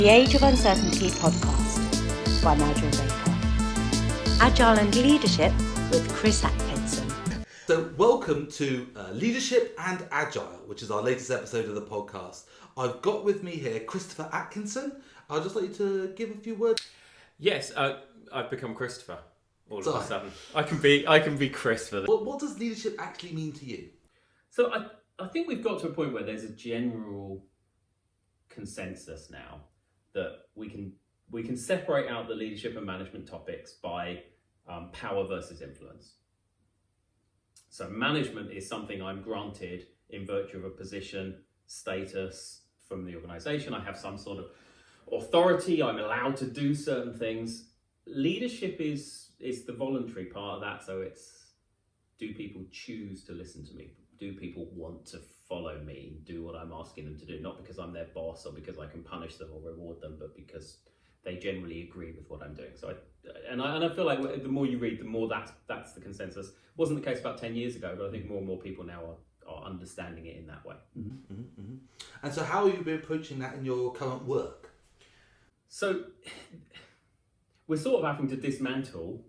The Age of Uncertainty podcast by Nigel Baker. Agile and Leadership with Chris Atkinson. So welcome to Leadership and Agile, which is our latest episode of the podcast. I've got with me here Christopher Atkinson. I'd just like you to give a few words. Yes, I've become Christopher all of a sudden. I can be Christopher. What does leadership actually mean to you? So I think we've got to a point where there's a general consensus now that we can separate out the leadership and management topics by power versus influence. So management is something I'm granted in virtue of a position, status from the organisation. I have some sort of authority. I'm allowed to do certain things. Leadership is the voluntary part of that. So it's, do people choose to listen to me? Do people want to follow me, do what I'm asking them to do? Not because I'm their boss or because I can punish them or reward them, but because they generally agree with what I'm doing. So I feel like the more you read, the more that's the consensus. Wasn't the case about 10 years ago, but I think more and more people now are understanding it in that way. Mm-hmm, mm-hmm. And so how have you been approaching that in your current work? So we're sort of having to dismantle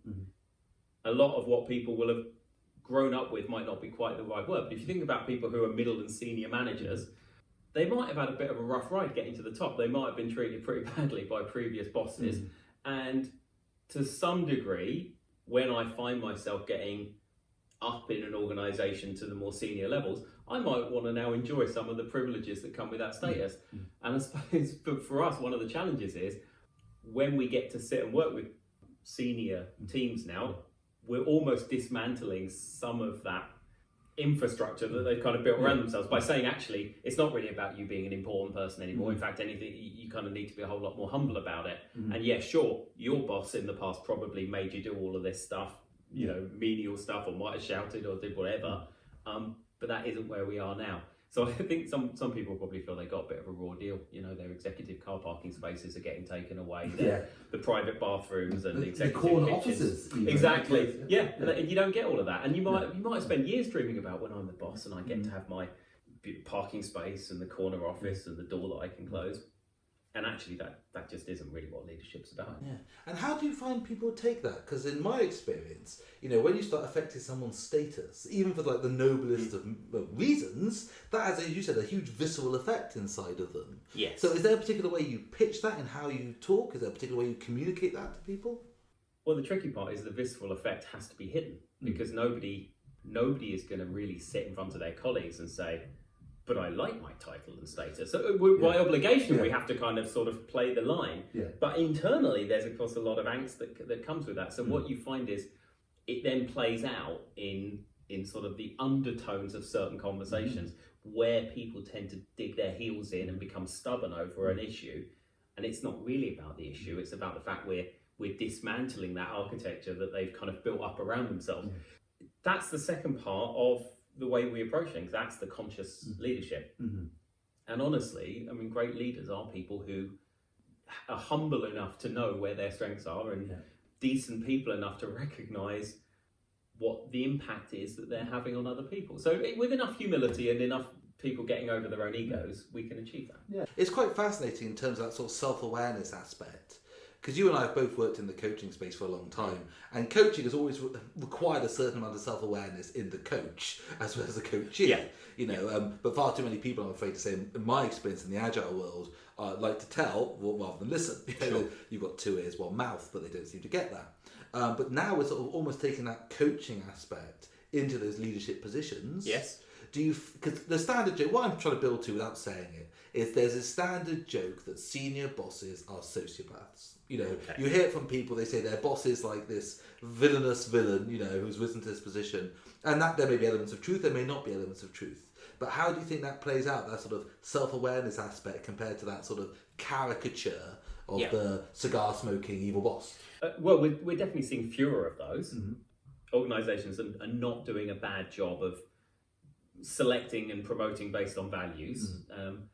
a lot of what people will have grown up with. Might not be quite the right word, but if you think about people who are middle and senior managers, they might have had a bit of a rough ride getting to the top. They might have been treated pretty badly by previous bosses. And to some degree, when I find myself getting up in an organisation to the more senior levels, I might want to now enjoy some of the privileges that come with that status. And I suppose for us, one of the challenges is when we get to sit and work with senior teams now, we're almost dismantling some of that infrastructure that they've kind of built around themselves by saying, actually, it's not really about you being an important person anymore. In fact, anything, you kind of need to be a whole lot more humble about it. And yeah, sure, your boss in the past probably made you do all of this stuff, you know, menial stuff, or might have shouted or did whatever. But that isn't where we are now. So I think some people probably feel they got a bit of a raw deal. You know, their executive car parking spaces are getting taken away. The private bathrooms and the executive corner kitchens. offices. Exactly. Yeah, and you don't get all of that. And you might spend years dreaming about when I'm the boss and I get to have my parking space and the corner office and the door that I can close. And actually, that just isn't really what leadership's about. Yeah. And how do you find people take that? Because in my experience, you know, when you start affecting someone's status, even for like the noblest of reasons, that has, as you said, a huge visceral effect inside of them. Yes. So is there a particular way you pitch that in how you talk? Is there a particular way you communicate that to people? Well, the tricky part is the visceral effect has to be hidden because nobody is going to really sit in front of their colleagues and say, but I like my title and status. So by obligation, we have to kind of sort of play the line. But internally, there's of course a lot of angst that comes with that. So what you find is it then plays out in sort of the undertones of certain conversations where people tend to dig their heels in and become stubborn over an issue. And it's not really about the issue. It's about the fact we're dismantling that architecture that they've kind of built up around themselves. That's the second part of the way we approach things. That's the conscious leadership. And honestly, I mean, great leaders are people who are humble enough to know where their strengths are and decent people enough to recognise what the impact is that they're having on other people. So with enough humility and enough people getting over their own egos, we can achieve that. It's quite fascinating in terms of that sort of self-awareness aspect. Because you and I have both worked in the coaching space for a long time, and coaching has always required a certain amount of self-awareness in the coach as well as the coachee. But far too many people, I'm afraid to say, in my experience in the agile world, like to tell rather than listen. You've got two ears, one mouth, but they don't seem to get that. But now we're sort of almost taking that coaching aspect into those leadership positions. Yes. Because the standard joke, what I'm trying to build to without saying it, is there's a standard joke that senior bosses are sociopaths. You know, you hear it from people, they say their boss is like this villainous villain, you know, who's risen to this position. And that there may be elements of truth, there may not be elements of truth. But how do you think that plays out, that sort of self-awareness aspect compared to that sort of caricature of the cigar-smoking evil boss? Well, we're definitely seeing fewer of those. Organisations are not doing a bad job of selecting and promoting based on values.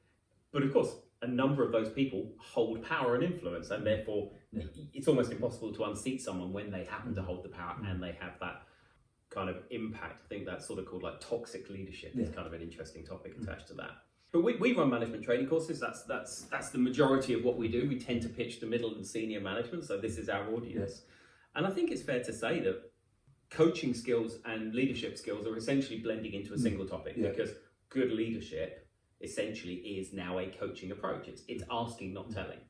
But of course, a number of those people hold power and influence, and therefore it's almost impossible to unseat someone when they happen to hold the power and they have that kind of impact. I think that's sort of called like toxic leadership. Is kind of an interesting topic attached to that. But we run management training courses. That's the majority of what we do. We tend to pitch to middle and senior management, so this is our audience. And I think it's fair to say that coaching skills and leadership skills are essentially blending into a single topic, because good leadership essentially is now a coaching approach. It's asking, not telling.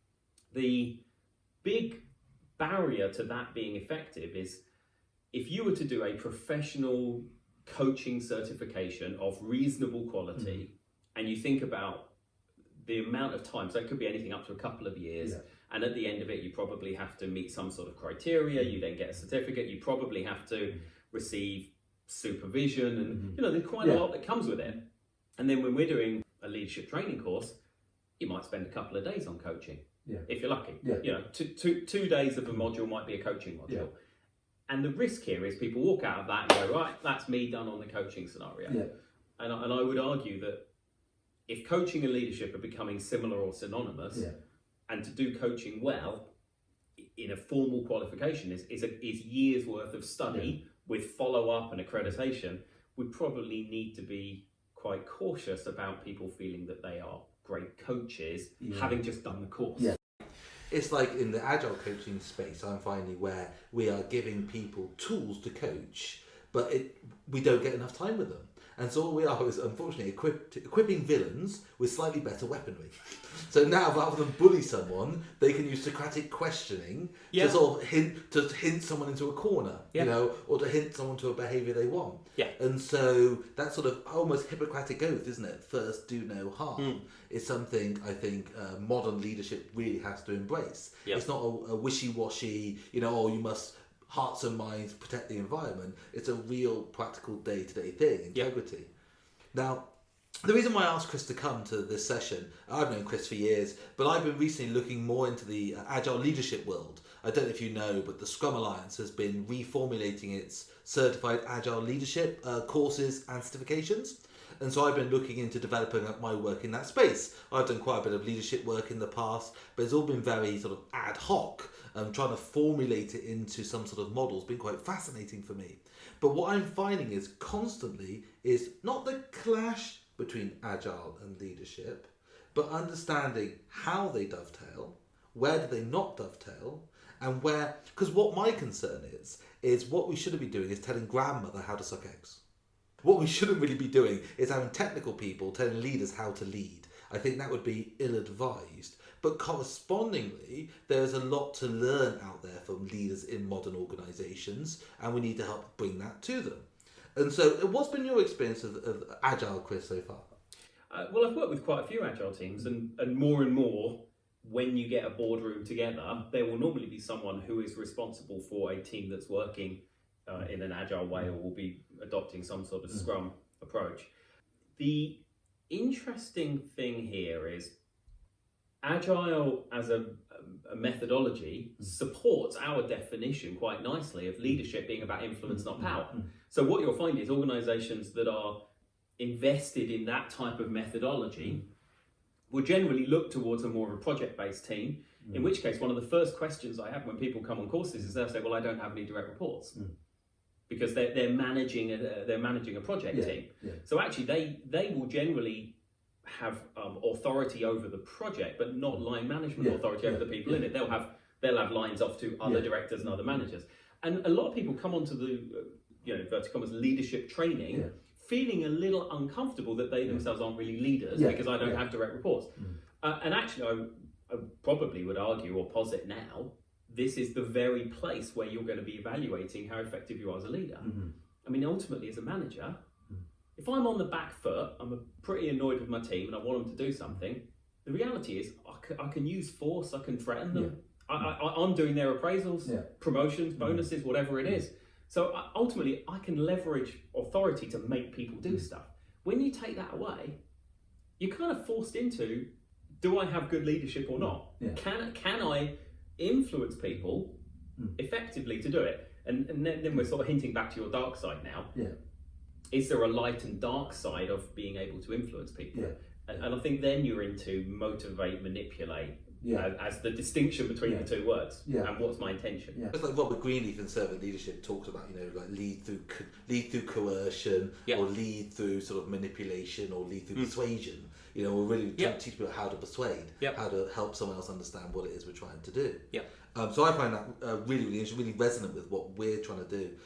The big barrier to that being effective is if you were to do a professional coaching certification of reasonable quality, and you think about the amount of time, so it could be anything up to a couple of years, and at the end of it you probably have to meet some sort of criteria, you then get a certificate, you probably have to receive supervision, and there's quite a lot that comes with it. And then when we're doing a leadership training course, you might spend a couple of days on coaching, if you're lucky. Two days of a module might be a coaching module. And the risk here is people walk out of that and go, right, that's me done on the coaching scenario. And I would argue that if coaching and leadership are becoming similar or synonymous, and to do coaching well in a formal qualification is years worth of study with follow-up and accreditation, we probably need to be quite cautious about people feeling that they are great coaches having just done the course. It's like in the agile coaching space, I'm finding where we are giving people tools to coach, but we don't get enough time with them. And so all we are is, unfortunately, equipping villains with slightly better weaponry. So now, rather than bully someone, they can use Socratic questioning to sort of hint someone into a corner, or to hint someone to a behaviour they want. And so that sort of almost Hippocratic oath, isn't it? First, do no harm. Is something I think modern leadership really has to embrace. It's not a wishy-washy, you must hearts and minds protect the environment. It's a real practical day-to-day thing, integrity. Now, the reason why I asked Chris to come to this session, I've known Chris for years, but I've been recently looking more into the agile leadership world. I don't know if you know, but the Scrum Alliance has been reformulating its certified agile leadership courses and certifications. And so I've been looking into developing my work in that space. I've done quite a bit of leadership work in the past, but it's all been very sort of ad hoc. Trying to formulate it into some sort of model has been quite fascinating for me. But what I'm finding is constantly is not the clash between agile and leadership, but understanding how they dovetail, where do they not dovetail, and where, because what my concern is what we shouldn't be doing is telling grandmother how to suck eggs. What we shouldn't really be doing is having technical people telling leaders how to lead. I think that would be ill-advised. But correspondingly, there's a lot to learn out there from leaders in modern organisations, and we need to help bring that to them. And so, what's been your experience of Agile, Chris, so far? Well, I've worked with quite a few Agile teams, and more, when you get a boardroom together, there will normally be someone who is responsible for a team that's working in an Agile way or will be adopting some sort of Scrum approach. The interesting thing here is Agile as a methodology supports our definition quite nicely of leadership being about influence, not power. So what you'll find is organisations that are invested in that type of methodology will generally look towards a more of a project-based team, in which case one of the first questions I have when people come on courses is they'll say, well, I don't have any direct reports. Because they're managing a project team. So actually they will generally have authority over the project, but not line management authority over the people in it. They'll have lines off to other directors and other managers. And a lot of people come onto the inverted commas leadership training feeling a little uncomfortable that they themselves aren't really leaders because I don't have direct reports. And actually, I probably would argue or posit now, this is the very place where you're going to be evaluating how effective you are as a leader. I mean, ultimately, as a manager, if I'm on the back foot, I'm pretty annoyed with my team and I want them to do something, the reality is I can use force, I can threaten them. I'm doing their appraisals, promotions, bonuses, whatever it is. So ultimately, I can leverage authority to make people do stuff. When you take that away, you're kind of forced into, do I have good leadership or not? Can I influence people effectively to do it? And then we're sort of hinting back to your dark side now. Is there a light and dark side of being able to influence people? And I think then you're into motivate, manipulate, as the distinction between the two words, and what's my intention. It's like Robert Greenleaf in Servant Leadership talks about, like lead through coercion, or lead through sort of manipulation, or lead through persuasion. Or really teach people how to persuade, how to help someone else understand what it is we're trying to do. So I find that really, really interesting, really resonant with what we're trying to do.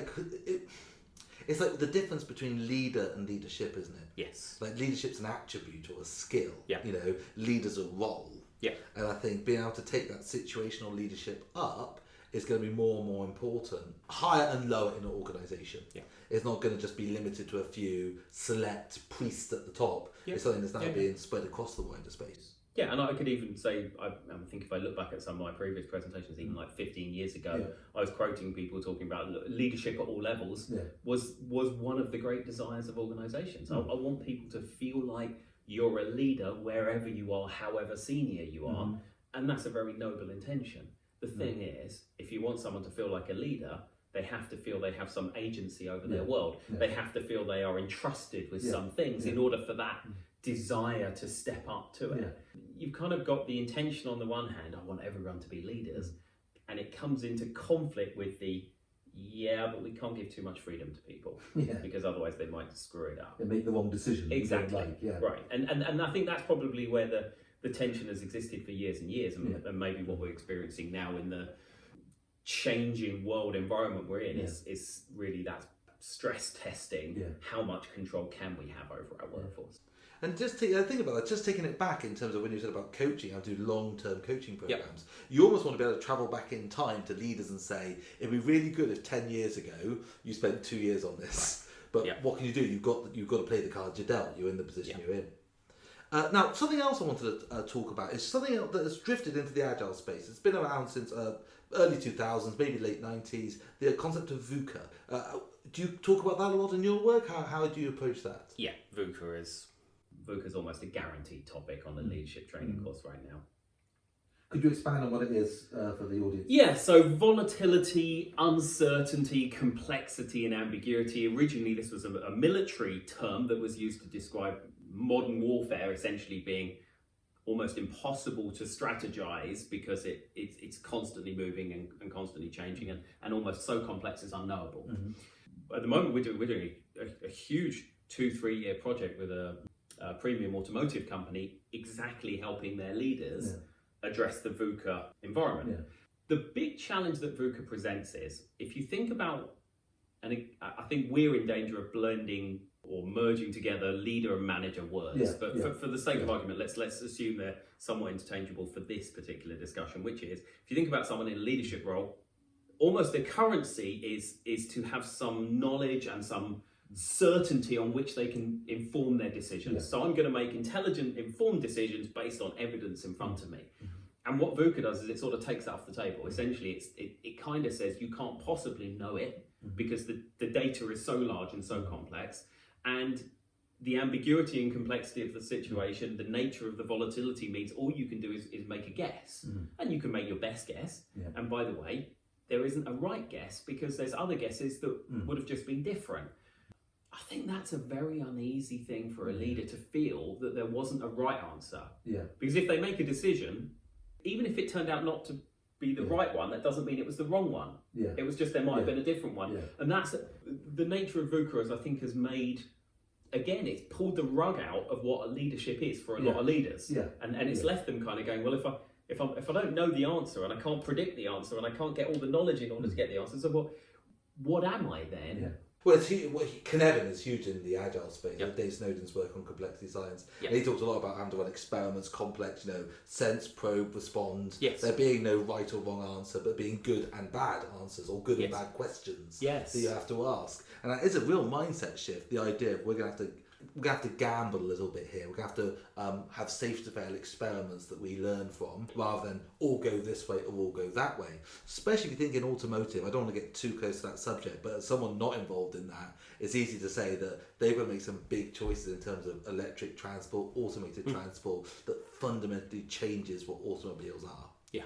It's like the difference between leader and leadership, isn't it? Yes. Like leadership's an attribute or a skill. Yeah. Leader's a role. Yeah. And I think being able to take that situational leadership up is going to be more and more important, higher and lower in an organisation. Yeah. It's not going to just be limited to a few select priests at the top. Yeah. It's something that's now being spread across the wider space. Yeah, and I could even say, I think if I look back at some of my previous presentations, even like 15 years ago, I was quoting people talking about leadership at all levels was one of the great desires of organisations. I want people to feel like you're a leader wherever you are, however senior you are, and that's a very noble intention. The thing is, if you want someone to feel like a leader, they have to feel they have some agency over their world. They have to feel they are entrusted with some things in order for that desire to step up to it. You've kind of got the intention on the one hand, I want everyone to be leaders, and it comes into conflict with but we can't give too much freedom to people because otherwise they might screw it up. They make the wrong decision. Exactly. Right. And I think that's probably where the tension has existed for years and years, and maybe what we're experiencing now in the changing world environment we're in is really that stress testing. How much control can we have over our workforce? And just think about that, just taking it back in terms of when you said about coaching, I do long-term coaching programs. You almost want to be able to travel back in time to leaders and say, it'd be really good if 10 years ago you spent 2 years on this. But what can you do? You've got to play the cards you're dealt. You're in the position you're in. Now, something else I wanted to talk about is something else that has drifted into the agile space. It's been around since early 2000s, maybe late 90s, the concept of VUCA. Do you talk about that a lot in your work? How do you approach that? Yeah, VUCA is almost a guaranteed topic on the leadership training course right now. Could you expand on what it is for the audience? Yeah, so volatility, uncertainty, complexity and ambiguity. Originally this was a military term that was used to describe modern warfare essentially being almost impossible to strategize because it's constantly moving and constantly changing and almost so complex it's unknowable. At the moment we're doing a huge 2-3 year project with a premium automotive company exactly helping their leaders address the VUCA environment. The big challenge that VUCA presents is, if you think about, and I think we're in danger of blending or merging together leader and manager words, but for the sake of argument, let's assume they're somewhat interchangeable for this particular discussion, which is, if you think about someone in a leadership role, almost their currency is to have some knowledge and some certainty on which they can inform their decisions. So I'm going to make intelligent, informed decisions based on evidence in front of me. And what VUCA does is it sort of takes that off the table. Essentially, it kind of says you can't possibly know it because the data is so large and so complex, and the ambiguity and complexity of the situation, the nature of the volatility means all you can do is make a guess. And you can make your best guess. And by the way, there isn't a right guess because there's other guesses that would have just been different. I think that's a very uneasy thing for a leader to feel, that there wasn't a right answer. Because if they make a decision, even if it turned out not to be the right one, that doesn't mean it was the wrong one. It was just there might have been a different one. And that's the nature of VUCA, as I think has made, again, it's pulled the rug out of what a leadership is for a lot of leaders. And it's left them kind of going, well, if I don't know the answer and I can't predict the answer and I can't get all the knowledge in order to get the answer, so what am I then? Well, Cynefin is huge in the agile space. Dave Snowden's work on complexity science. And he talks a lot about having to run experiments, complex, sense, probe, respond. There being no right or wrong answer, but being good and bad answers or good and bad questions that you have to ask. And that is a real mindset shift. The idea of we're going to have to gamble a little bit here. We're going to have to have safe to fail experiments that we learn from, rather than all go this way or all go that way. Especially if you think in automotive, I don't want to get too close to that subject, but as someone not involved in that, it's easy to say that they've got to make some big choices in terms of electric transport, automated transport, that fundamentally changes what automobiles are.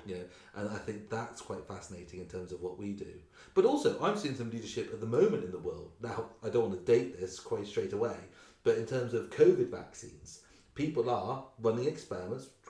And I think that's quite fascinating in terms of what we do. But also, I'm seeing some leadership at the moment in the world. Now, I don't want to date this quite straight away, but in terms of COVID vaccines, people are running experiments,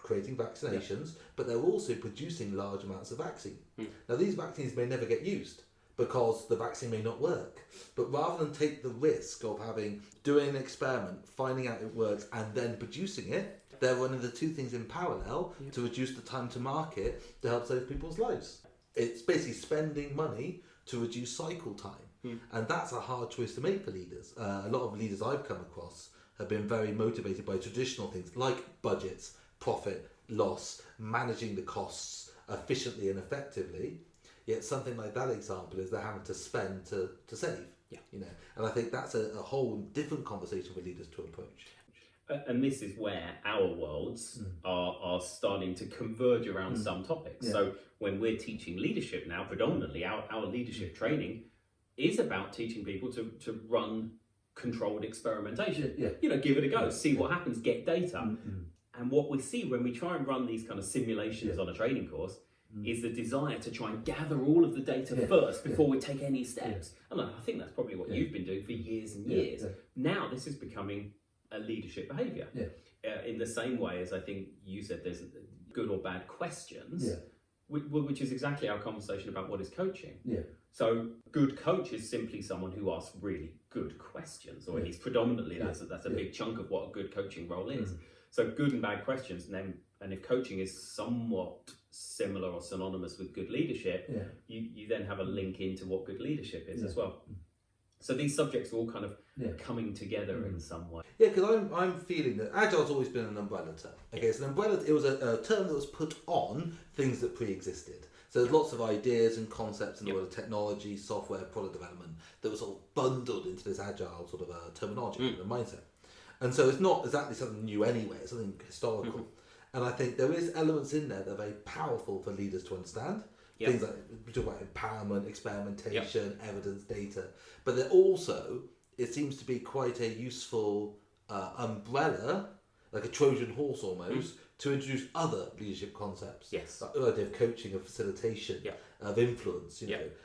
creating vaccinations, but they're also producing large amounts of vaccine. Now, these vaccines may never get used because the vaccine may not work. But rather than take the risk of doing an experiment, finding out it works, and then producing it, they're running the two things in parallel to reduce the time to market to help save people's lives. It's basically spending money to reduce cycle time. And that's a hard choice to make for leaders. A lot of leaders I've come across have been very motivated by traditional things like budgets, profit, loss, managing the costs efficiently and effectively. Yet something like that example is they're having to spend to save. And I think that's a whole different conversation for leaders to approach. And this is where our worlds are starting to converge around some topics. So when we're teaching leadership now, predominantly our leadership training is about teaching people to run controlled experimentation. Give it a go, see what happens, get data. And what we see when we try and run these kind of simulations on a training course is the desire to try and gather all of the data first before we take any steps. And I think that's probably what you've been doing for years and years. Now this is becoming a leadership behaviour. In the same way as I think you said there's good or bad questions, which is exactly our conversation about what is coaching. So good coach is simply someone who asks really good questions, or at least predominantly that's a big chunk of what a good coaching role is. So good and bad questions, and if coaching is somewhat similar or synonymous with good leadership, you then have a link into what good leadership is as well. So these subjects are all kind of coming together in some way. Yeah, because I'm feeling that Agile's always been an umbrella term. Okay, so an umbrella, it was a term that was put on things that pre-existed. So there's lots of ideas and concepts in the world of technology, software, product development that was sort of bundled into this Agile sort of terminology and mindset. And so it's not exactly something new anyway, it's something historical. And I think there is elements in there that are very powerful for leaders to understand. Things like, we talk about empowerment, experimentation, evidence, data. But they're also, it seems to be quite a useful umbrella, like a Trojan horse almost, to introduce other leadership concepts. Like the idea of coaching, of facilitation, of influence.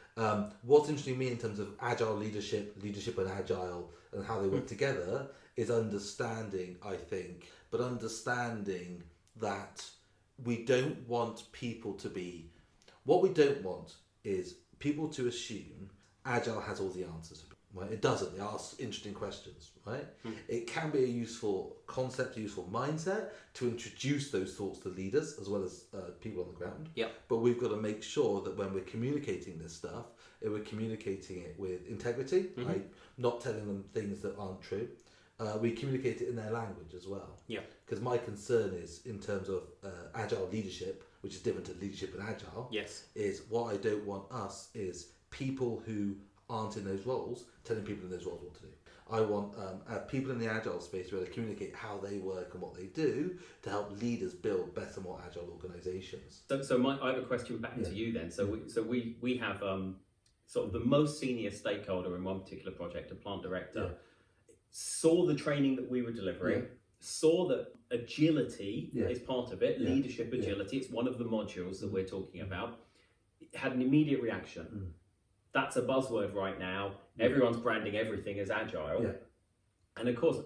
What's interesting to me in terms of Agile leadership and Agile and how they work together is understanding, I think, but understanding that we don't want people to be... What we don't want is people to assume Agile has all the answers. Right? It doesn't. It asks interesting questions. Right? It can be a useful concept, a useful mindset to introduce those thoughts to leaders as well as people on the ground. But we've got to make sure that when we're communicating this stuff, we're communicating it with integrity, right? Not telling them things that aren't true. We communicate it in their language as well. Because my concern is, in terms of Agile leadership, which is different to leadership and Agile, is what I don't want us is people who aren't in those roles telling people in those roles what to do. I want people in the Agile space to be able to communicate how they work and what they do to help leaders build better, more Agile organisations. So Mike, I have a question back to you then. So we have sort of the most senior stakeholder in one particular project, a plant director, saw the training that we were delivering, saw that agility is part of it, leadership agility, it's one of the modules that we're talking about, had an immediate reaction. That's a buzzword right now. Everyone's branding everything as Agile. And of course,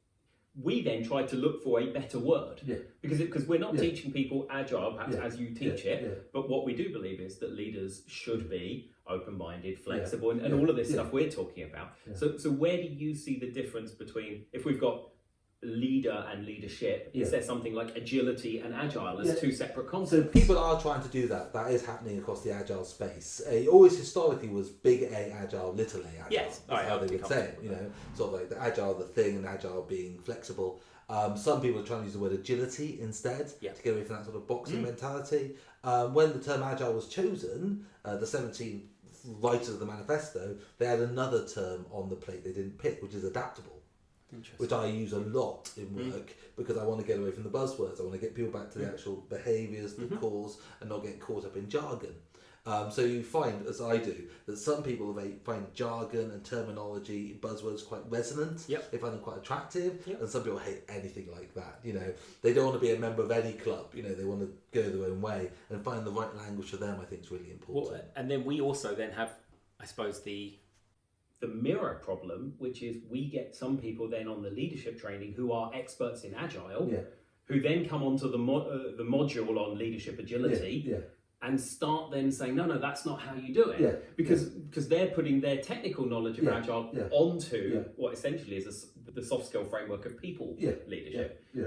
we then tried to look for a better word because we're not teaching people Agile perhaps as you teach it, but what we do believe is that leaders should be open-minded, flexible, and all of this stuff we're talking about. So where do you see the difference between, if we've got leader and leadership, is there something like agility and Agile as two separate concepts? So people are trying to do that. That is happening across the Agile space. It always historically was big A Agile, little a Agile. That's how they would say it. Sort of like the Agile, the thing, and Agile being flexible. Some people are trying to use the word agility instead to get away from that sort of boxing mentality. When the term Agile was chosen, the 17 writers of the manifesto, they had another term on the plate they didn't pick, which is adaptable. Which I use a lot in work because I want to get away from the buzzwords. I want to get people back to the actual behaviours, the cause, and not get caught up in jargon. So you find, as I do, that some people find jargon and terminology, buzzwords quite resonant. They find them quite attractive, and some people hate anything like that. They don't want to be a member of any club. They want to go their own way and find the right language for them. I think is really important. Well, and then we also then have, I suppose, the mirror problem, which is we get some people then on the leadership training who are experts in Agile, who then come onto the module on leadership agility. Yeah. And start then saying, no, that's not how you do it. Yeah. Because they're putting their technical knowledge of Agile onto Yeah. what essentially is the soft skill framework of people leadership. Yeah.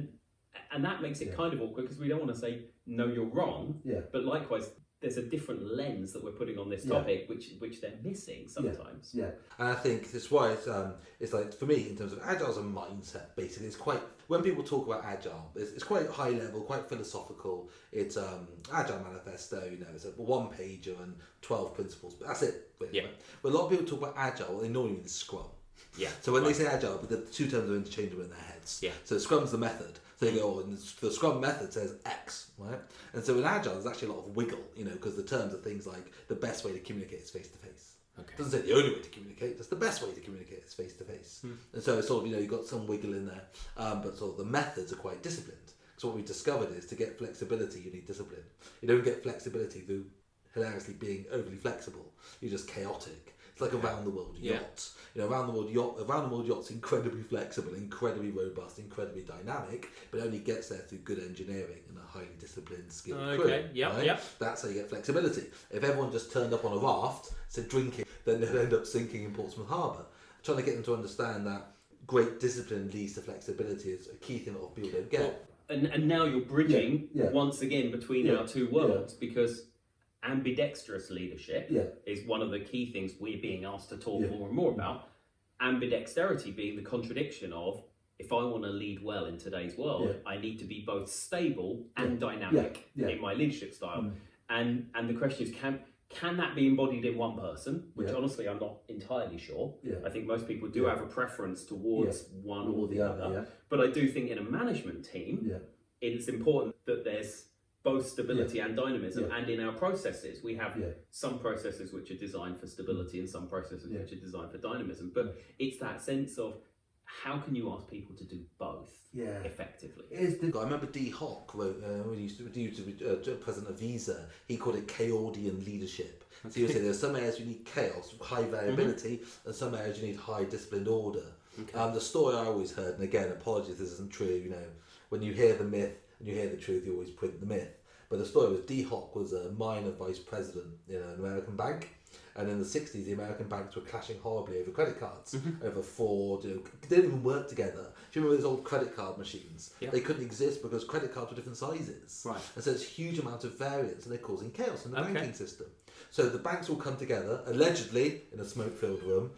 And that makes it kind of awkward because we don't want to say, no, you're wrong. Yeah. But likewise, there's a different lens that we're putting on this topic, which they're missing sometimes. Yeah. And I think that's why it's like, for me, in terms of Agile as a mindset, basically, it's quite, when people talk about Agile, it's quite high level, quite philosophical. It's Agile Manifesto, it's a one pager and 12 principles, but that's it. Really, Yeah. right? But a lot of people talk about Agile, they normally mean Scrum. Yeah. So when they say Agile, the two terms are interchangeable in their heads. Yeah. So Scrum's the method. So they go, and the Scrum method says X, right? And so in Agile, there's actually a lot of wiggle, because the terms are things like the best way to communicate is face to face. Okay. It doesn't say the only way to communicate, just the best way to communicate is face to face. And so it's sort of, you've got some wiggle in there, but sort of the methods are quite disciplined. So what we've discovered is to get flexibility, you need discipline. You don't get flexibility through hilariously being overly flexible. You're just chaotic. It's like a round the world yacht. Around the world yacht's incredibly flexible, incredibly robust, incredibly dynamic, but it only gets there through good engineering and a highly disciplined, skilled crew. Right? That's how you get flexibility. If everyone just turned up on a raft, said drinking, then they'd end up sinking in Portsmouth Harbour. Trying to get them to understand that great discipline leads to flexibility is a key thing that people don't get. And now you're bridging once again between our two worlds because ambidextrous leadership is one of the key things we're being asked to talk more and more about. Ambidexterity being the contradiction of, if I want to lead well in today's world, I need to be both stable and dynamic in my leadership style. And the question is, can that be embodied in one person? Which honestly, I'm not entirely sure. I think most people do have a preference towards one or the other. But I do think in a management team, it's important that there's both stability and dynamism. And in our processes, we have some processes which are designed for stability and some processes which are designed for dynamism. But it's that sense of, how can you ask people to do both effectively? I remember Dee Hock wrote, when he used to be president of Visa, he called it Chaodian leadership. So he would say there's some areas you need chaos, high variability, and some areas you need high disciplined order. The story I always heard, and again, apologies if this isn't true, when you hear the myth and you hear the truth, you always print the myth. But the story was Dee Hock was a minor vice president in an American bank. And in the 60s, the American banks were clashing horribly over credit cards, over fraud. They didn't even work together. Do you remember those old credit card machines? They couldn't exist because credit cards were different sizes. Right. And so there's a huge amount of variance, and they're causing chaos in the banking system. So the banks will come together, allegedly in a smoke-filled room,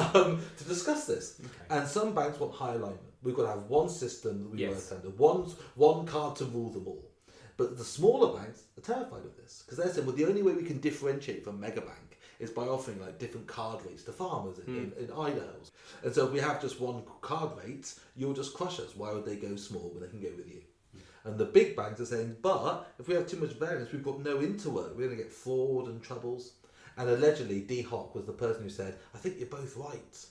to discuss this. And some banks want high alignment. We've got to have one system that we work under, one card to rule them all. But the smaller banks are terrified of this because they're saying, well, the only way we can differentiate from mega bank is by offering like different card rates to farmers in Idaho. And so if we have just one card rate, you'll just crush us. Why would they go small when they can go with you? And the big banks are saying, but if we have too much variance, we've got no interwork. We're going to get fraud and troubles. And allegedly, Dee Hock was the person who said, I think you're both right.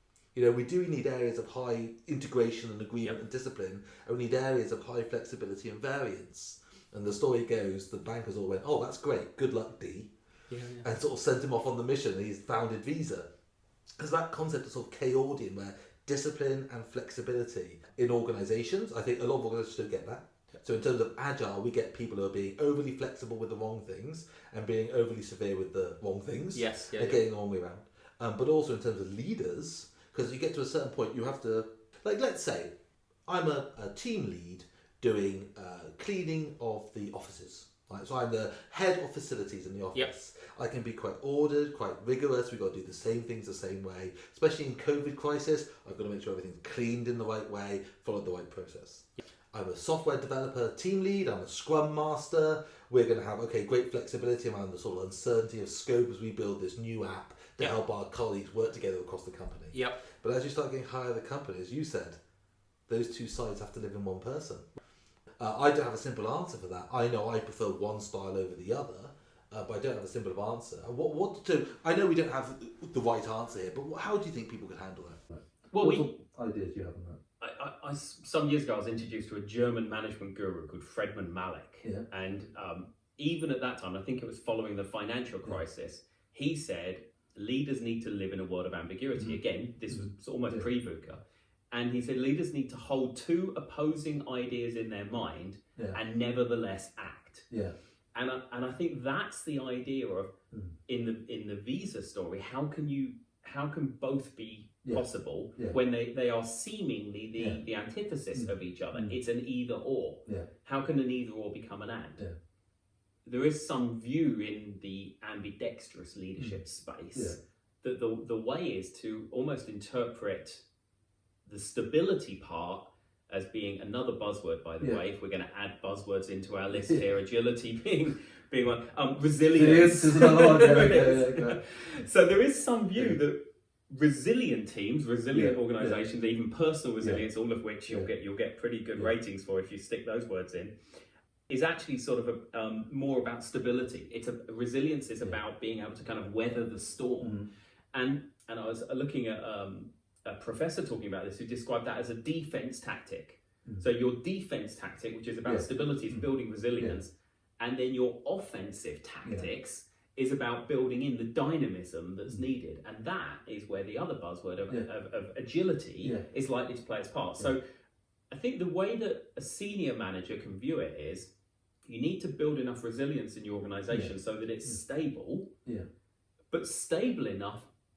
We do need areas of high integration and agreement and discipline, and we need areas of high flexibility and variance. And the story goes, the bankers all went, oh, that's great, good luck, Dee. And sort of sent him off on the mission, and he's founded Visa. There's that concept of sort of Chaodian, where discipline and flexibility in organisations, I think a lot of organisations don't get that. So in terms of Agile, we get people who are being overly flexible with the wrong things and being overly severe with the wrong things. And getting the wrong way around. But also in terms of leaders, because you get to a certain point, you have to, like, let's say I'm a team lead doing cleaning of the offices. Right? So I'm the head of facilities in the office. I can be quite ordered, quite rigorous. We've got to do the same things the same way. Especially in COVID crisis, I've got to make sure everything's cleaned in the right way, followed the right process. I'm a software developer team lead, I'm a scrum master. We're going to have, great flexibility around the sort of uncertainty of scope as we build this new app to help our colleagues work together across the company. But as you start getting higher the company, as you said, those two sides have to live in one person. I don't have a simple answer for that. I know I prefer one style over the other, but I don't have a simple answer. What to do? I know we don't have the right answer here, but how do you think people could handle that? Well, what ideas do you have on that? Some years ago, I was introduced to a German management guru called Fredman Malik. And even at that time, I think it was following the financial crisis, he said, leaders need to live in a world of ambiguity. Again, this was almost pre-VUCA. And he said leaders need to hold two opposing ideas in their mind and nevertheless act. Yeah. And I think that's the idea of in the Visa story. How can both be possible when they are seemingly the antithesis of each other? It's an either or. Yeah. How can an either or become an and? Yeah. There is some view in the ambidextrous leadership space that the way is to almost interpret the stability part as being another buzzword, by the way, if we're going to add buzzwords into our list here, agility being one, resilience. is another one. So there is some view that resilient teams, resilient organisations, even personal resilience, all of which you'll get pretty good ratings for if you stick those words in, is actually sort of more about stability. Resilience is about being able to kind of weather the storm. And I was looking at a professor talking about this who described that as a defense tactic. So your defense tactic, which is about stability, is building resilience, and then your offensive tactics is about building in the dynamism that's needed, and that is where the other buzzword of agility is likely to play its part. So I think the way that a senior manager can view it is you need to build enough resilience in your organisation so that it's stable, but stable enough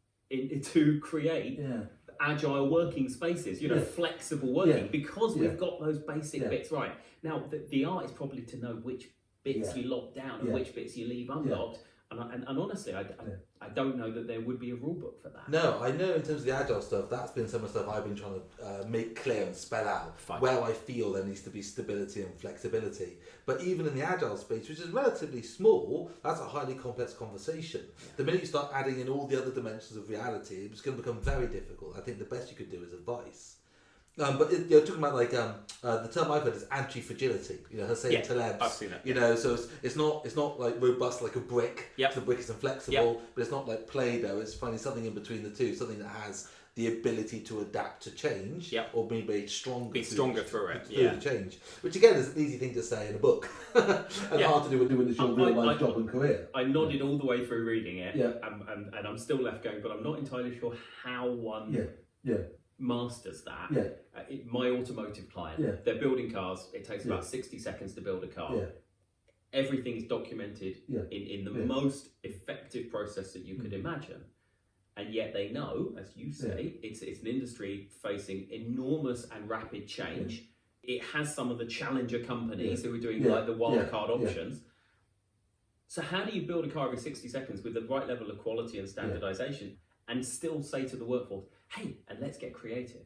to create agile working spaces, flexible working, because we've got those basic bits right. Now, the art is probably to know which bits you lock down and which bits you leave unlocked. And honestly, I don't know that there would be a rule book for that. No, I know in terms of the agile stuff, that's been some of the stuff I've been trying to make clear and spell out where I feel there needs to be stability and flexibility. But even in the agile space, which is relatively small, that's a highly complex conversation. The minute you start adding in all the other dimensions of reality, it's going to become very difficult. I think the best you could do is advice. But you're talking about the term I've heard is anti-fragility. Hussein Taleb's. I've seen it. So it's not like robust like a brick. The brick is inflexible, but it's not like Play-Doh. It's finding something in between the two, something that has the ability to adapt to change, or be made stronger. Be stronger through it. Through change, which again is an easy thing to say in a book, and hard to do when it's your real life job and career. I nodded all the way through reading it, and I'm still left going, but I'm not entirely sure how one masters that. My automotive client, they're building cars. It takes about 60 seconds to build a car. Everything is documented in the most effective process that you could imagine. And yet they know, as you say, it's an industry facing enormous and rapid change. It has some of the challenger companies who are doing like the wild card options. So how do you build a car every 60 seconds with the right level of quality and standardization and still say to the workforce, hey, and let's get creative?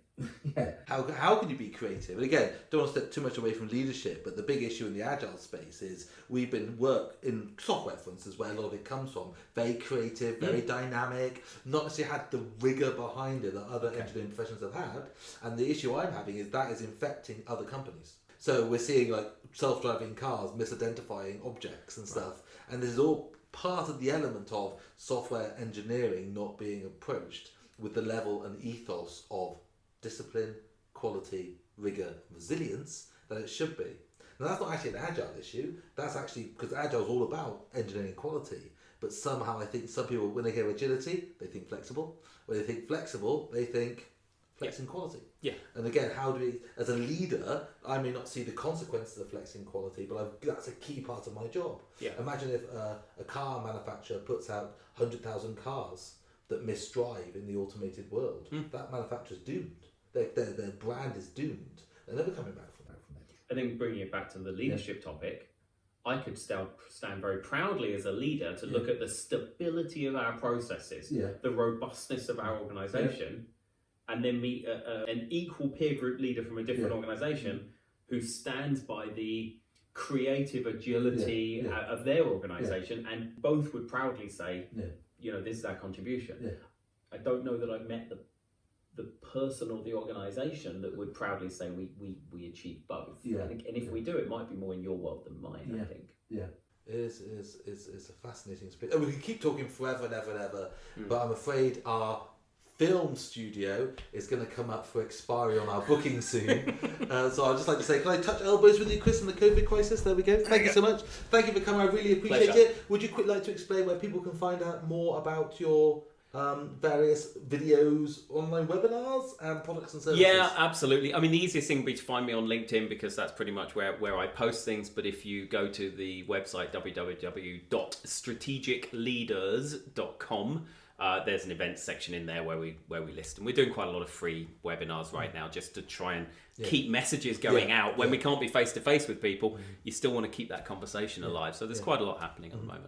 How can you be creative? And again, don't want to step too much away from leadership, but the big issue in the agile space is we've been in software, for instance, where a lot of it comes from. Very creative, very dynamic, not necessarily had the rigor behind it that other engineering professions have had. And the issue I'm having is that is infecting other companies. So we're seeing like self-driving cars misidentifying objects and stuff. And this is all part of the element of software engineering not being approached with the level and ethos of discipline, quality, rigor, resilience that it should be. Now that's not actually an agile issue. That's actually because agile is all about engineering quality. But somehow I think some people, when they hear agility, they think flexible. When they think flexible, they think flexing quality. And again, how do we, as a leader, I may not see the consequences of flexing quality, but that's a key part of my job. Imagine if a car manufacturer puts out 100,000 cars that misdrive in the automated world. That manufacturer's doomed. Their brand is doomed. They're never coming back from it. And then bringing it back to the leadership topic, I could stand very proudly as a leader to look at the stability of our processes, the robustness of our organisation, and then meet an equal peer group leader from a different organisation who stands by the creative agility of their organisation, and both would proudly say, this is our contribution. I don't know that I've met the person or the organisation that would proudly say we achieve both. And if we do, it might be more in your world than mine, I think. It's a fascinating space. And we could keep talking forever and ever and ever, but I'm afraid our film studio is going to come up for expiry on our booking soon. So I'd just like to say, can I touch elbows with you, Chris, on the COVID crisis? There we go. Thank you so much. Thank you for coming. I really appreciate it. Would you like to explain where people can find out more about your various videos, online webinars, and products and services? Yeah, absolutely. I mean, the easiest thing would be to find me on LinkedIn because that's pretty much where I post things. But if you go to the website www.strategicleaders.com, there's an events section in there where we list, and we're doing quite a lot of free webinars right now just to try and keep messages going out when we can't be face to face with people. You still want to keep that conversation alive, so there's quite a lot happening at the moment.